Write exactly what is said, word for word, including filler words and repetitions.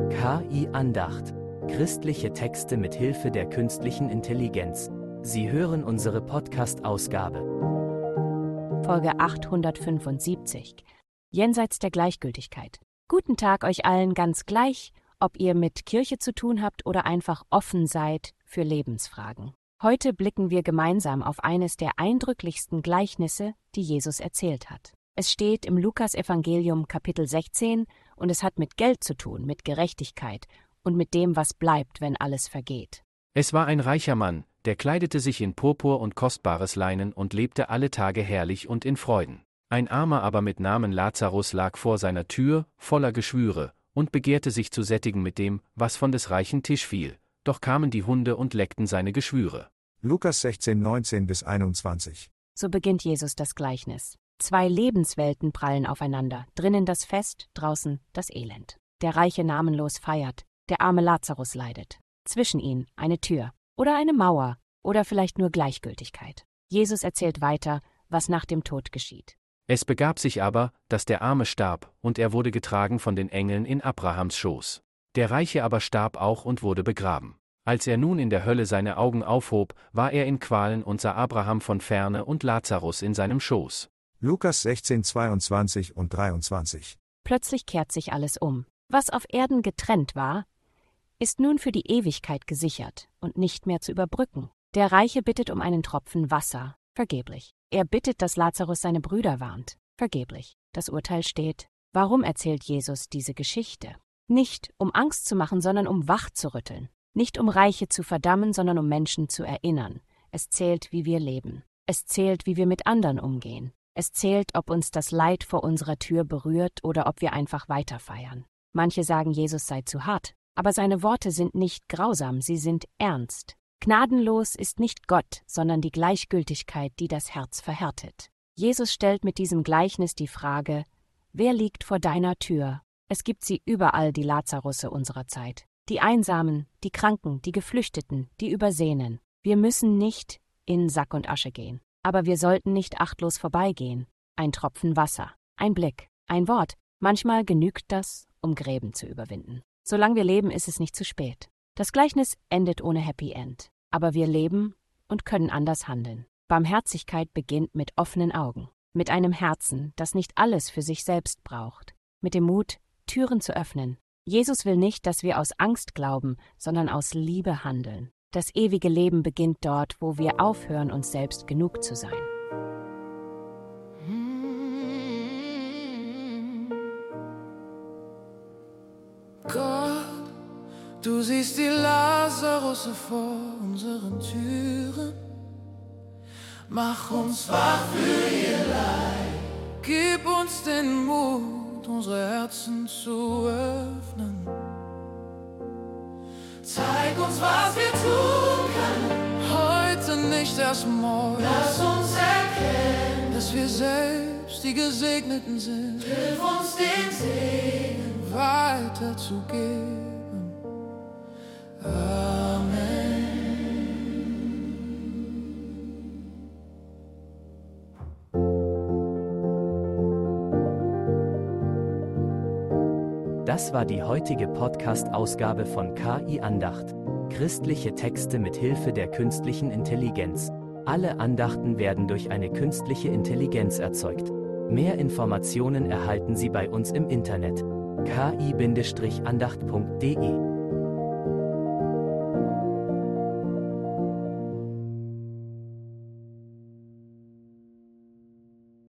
K I-Andacht. Christliche Texte mit Hilfe der künstlichen Intelligenz. Sie hören unsere Podcast-Ausgabe. Folge achthundertfünfundsiebzig. Jenseits der Gleichgültigkeit. Guten Tag euch allen, ganz gleich, ob ihr mit Kirche zu tun habt oder einfach offen seid für Lebensfragen. Heute blicken wir gemeinsam auf eines der eindrücklichsten Gleichnisse, die Jesus erzählt hat. Es steht im Lukas-Evangelium Kapitel sechzehn und es hat mit Geld zu tun, mit Gerechtigkeit und mit dem, was bleibt, wenn alles vergeht. Es war ein reicher Mann, der kleidete sich in Purpur und kostbares Leinen und lebte alle Tage herrlich und in Freuden. Ein Armer aber mit Namen Lazarus lag vor seiner Tür, voller Geschwüre, und begehrte sich zu sättigen mit dem, was von des reichen Tisch fiel, doch kamen die Hunde und leckten seine Geschwüre. Lukas sechzehn, neunzehn bis einundzwanzig. So beginnt Jesus das Gleichnis. Zwei Lebenswelten prallen aufeinander, drinnen das Fest, draußen das Elend. Der Reiche namenlos feiert, der arme Lazarus leidet. Zwischen ihnen eine Tür oder eine Mauer oder vielleicht nur Gleichgültigkeit. Jesus erzählt weiter, was nach dem Tod geschieht. Es begab sich aber, dass der Arme starb, und er wurde getragen von den Engeln in Abrahams Schoß. Der Reiche aber starb auch und wurde begraben. Als er nun in der Hölle seine Augen aufhob, war er in Qualen und sah Abraham von ferne und Lazarus in seinem Schoß. Lukas sechzehn, zweiundzwanzig und dreiundzwanzig. Plötzlich kehrt sich alles um. Was auf Erden getrennt war, ist nun für die Ewigkeit gesichert und nicht mehr zu überbrücken. Der Reiche bittet um einen Tropfen Wasser, vergeblich. Er bittet, dass Lazarus seine Brüder warnt, vergeblich. Das Urteil steht. Warum erzählt Jesus diese Geschichte? Nicht, um Angst zu machen, sondern um wach zu rütteln. Nicht um Reiche zu verdammen, sondern um Menschen zu erinnern. Es zählt, wie wir leben. Es zählt, wie wir mit anderen umgehen. Es zählt, ob uns das Leid vor unserer Tür berührt oder ob wir einfach weiter feiern. Manche sagen, Jesus sei zu hart, aber seine Worte sind nicht grausam, sie sind ernst. Gnadenlos ist nicht Gott, sondern die Gleichgültigkeit, die das Herz verhärtet. Jesus stellt mit diesem Gleichnis die Frage: Wer liegt vor deiner Tür? Es gibt sie überall, die Lazarusse unserer Zeit. Die Einsamen, die Kranken, die Geflüchteten, die Übersehenen. Wir müssen nicht in Sack und Asche gehen. Aber wir sollten nicht achtlos vorbeigehen. Ein Tropfen Wasser, ein Blick, ein Wort. Manchmal genügt das, um Gräben zu überwinden. Solange wir leben, ist es nicht zu spät. Das Gleichnis endet ohne Happy End. Aber wir leben und können anders handeln. Barmherzigkeit beginnt mit offenen Augen. Mit einem Herzen, das nicht alles für sich selbst braucht. Mit dem Mut, Türen zu öffnen. Jesus will nicht, dass wir aus Angst glauben, sondern aus Liebe handeln. Das ewige Leben beginnt dort, wo wir aufhören, uns selbst genug zu sein. Gott, du siehst die Lazarusse vor unseren Türen. Mach uns wach für ihr Leid. Gib uns den Mut, unsere Herzen zu öffnen. Zeig uns, was wir tun können. Heute nicht erst morgen. Lass uns erkennen, dass wir selbst die Gesegneten sind. Hilf uns, den Segen weiterzugeben. Amen. Das war die heutige Podcast-Ausgabe von K I-Andacht. Christliche Texte mit Hilfe der künstlichen Intelligenz. Alle Andachten werden durch eine künstliche Intelligenz erzeugt. Mehr Informationen erhalten Sie bei uns im Internet. k i Bindestrich andacht punkt de